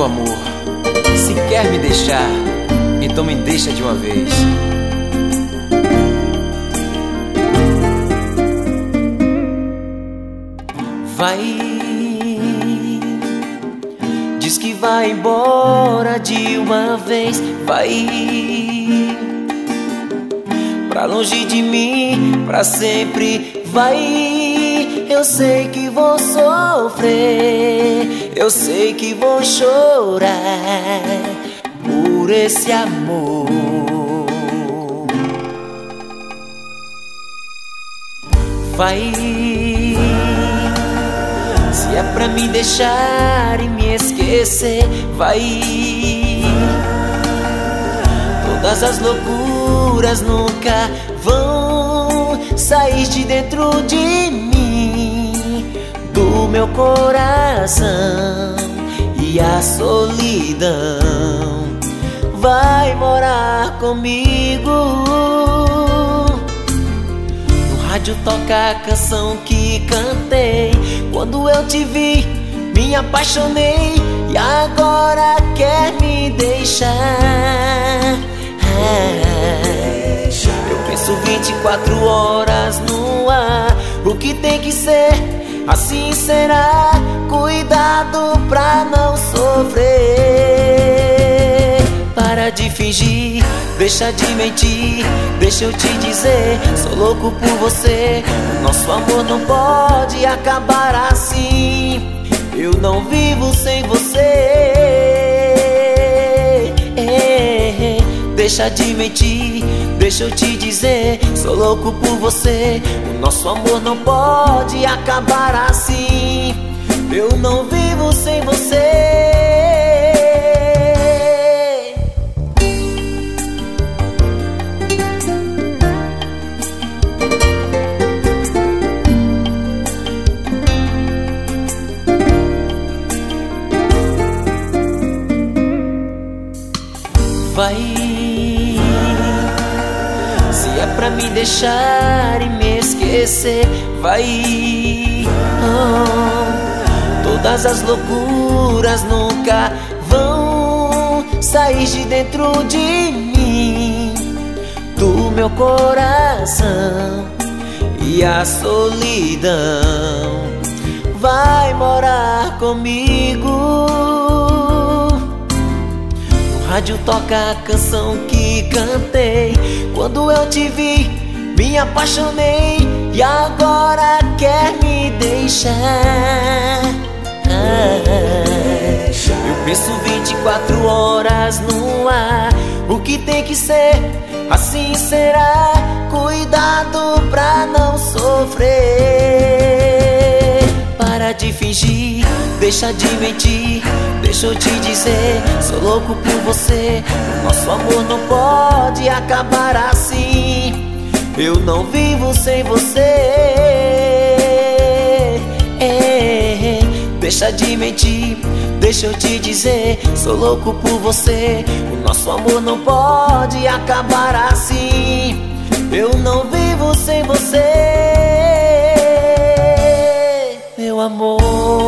meu amor, se quer me deixar, então me deixa de uma vez. Vai, diz que vai embora de uma vez. Vai pra longe de mim, pra sempre. Vai, eu sei que vou sofrer, eu sei que vou chorar por esse amor. Vai, se é pra me deixar e me esquecer. Vai, todas as loucuras nunca vão sair de dentro de mim, do meu coração. E a solidão vai morar comigo. No rádio toca a canção que cantei quando eu te vi, me apaixonei e agora quer me deixar. Eu penso 24 horas no ar, o que tem que ser, assim será. Cuidado pra não sofrer. Para de fingir, deixa de mentir, deixa eu te dizer, sou louco por você. Nosso amor não pode acabar assim, eu não vivo sem você. Deixa de mentir, deixa eu te dizer, sou louco por você. O nosso amor não pode acabar assim, eu não vivo sem você. Vai, se é pra me deixar e me esquecer. Vai, todas as loucuras nunca vão sair de dentro de mim, do meu coração. E a solidão vai morar comigo. Rádio toca a canção que cantei quando eu te vi, me apaixonei e agora quer me deixar. Eu penso 24 horas no ar, o que tem que ser, assim será. Cuidado pra não sofrer. Para de fingir, deixa de mentir, deixa eu te dizer, sou louco por você. Nosso amor não pode acabar assim, eu não vivo sem você. Deixa de mentir, deixa eu te dizer, sou louco por você. O nosso amor não pode acabar assim, eu não vivo sem você, meu amor.